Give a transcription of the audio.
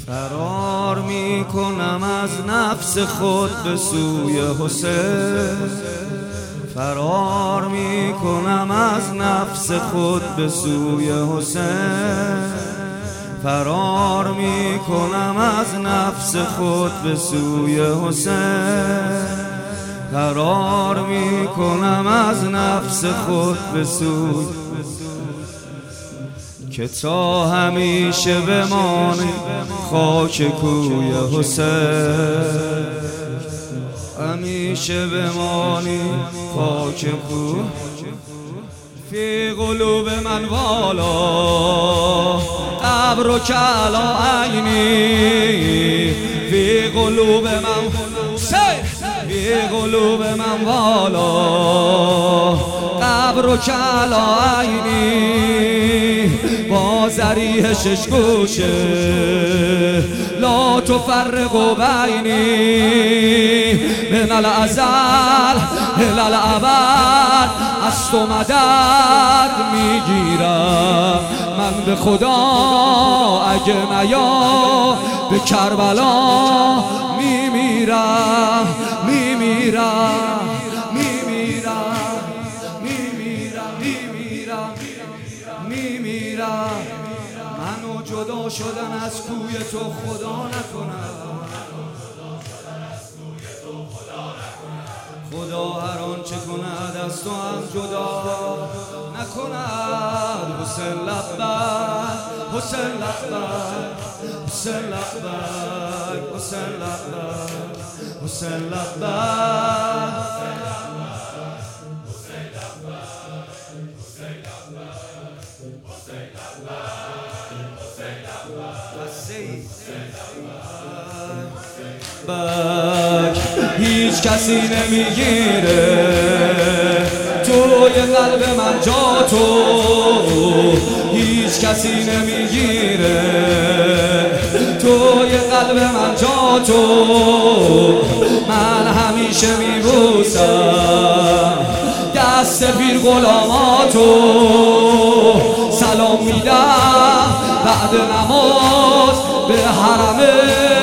فرار میکنم از نفس خود به سوی حسین، فرار میکنم از نفس خود به سوی حسین، فرار میکنم از نفس خود به سوی حسین، فرار میکنم از نفس خود به سوی، که تا همیشه بمانی خاک کوی حسین، همیشه بمانی خاک کوی. فی قلوب من والا قبر کلا عینی، فی قلوب من فی قلوب من والا قبر کلا عینی، با ذریح شش گوشه لا تفرق بینی، من الازل الی الابد از تو مدد میگیرم من به خدا، اگه نیا به کربلا میمیرم میمیرم میمیرم میمیرم میمیرم میمیرم. منو جدا شدن از کوی تو خدا نکنم، خدا هر آنچه کند از تو هم جدا نکند. حسین لبک حسین لبک حسین لبک حسین لبک حسین لبک هیچ کسی نمیگیره توی قلب من جا تو، هیچ کسی نمیگیره توی قلب من جا تو، من همیشه میبوسم دست پیر غلاماتو، سلام میدم بعد نماز به حرم